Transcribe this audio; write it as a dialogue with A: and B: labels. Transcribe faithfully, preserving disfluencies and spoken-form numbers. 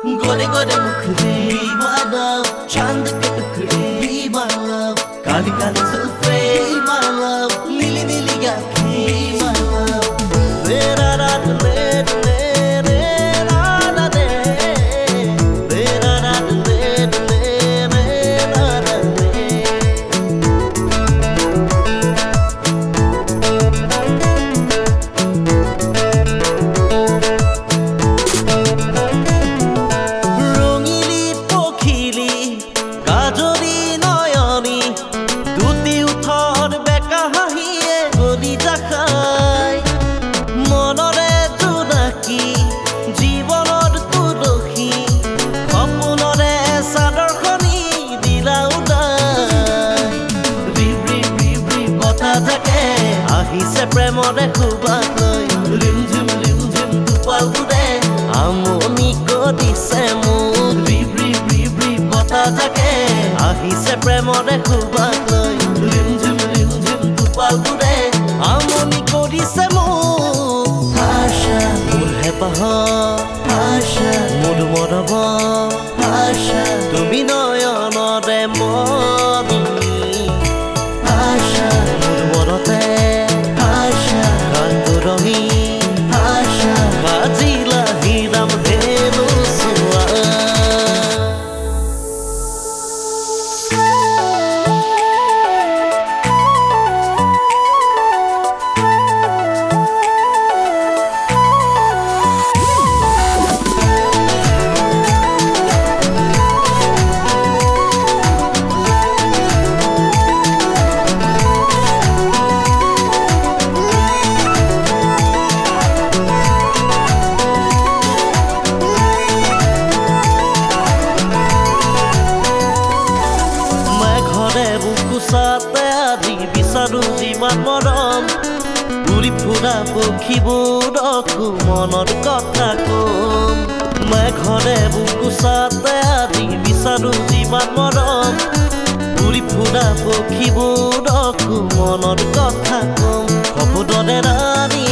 A: गोरे गोरे मुखड़े be my love चांद के टुकड़े be my love Kali Kali Julfe be my love नीली नीली आँखें be my love तेरा रात ले ले रे रात ले तेरा रात ले ले रे रात ले আহিছে প্ৰেমৰে খুবালৈ ৰিম ঝিম ৰিম ঝিম দুপালবোৰে আমনি কৰিছে মোক ৰিব ৰিব ৰিব ৰিব বতাহ জাকে আহিছে প্ৰেমৰে খুবালৈ ৰিম ঝিম ৰিম ঝিম দুপালবোৰে আমনি কৰিছে মোক আশা মোৰ হেঁপাহ আশা মোৰ মৰম আশা তুমি নয়নৰে মনি আশা মোৰ মনতে সাথে আজি বিচাৰো যিমান মৰম উৰি ফুৰা পক্ষীবোৰকো মনৰ কথা কম মই ঘৰে বুকু সাথে আজি বিচাৰো যিমান মৰম উৰি ফুৰা পক্ষীবোৰকো মনৰ কথা কম সপোনৰে ৰাণী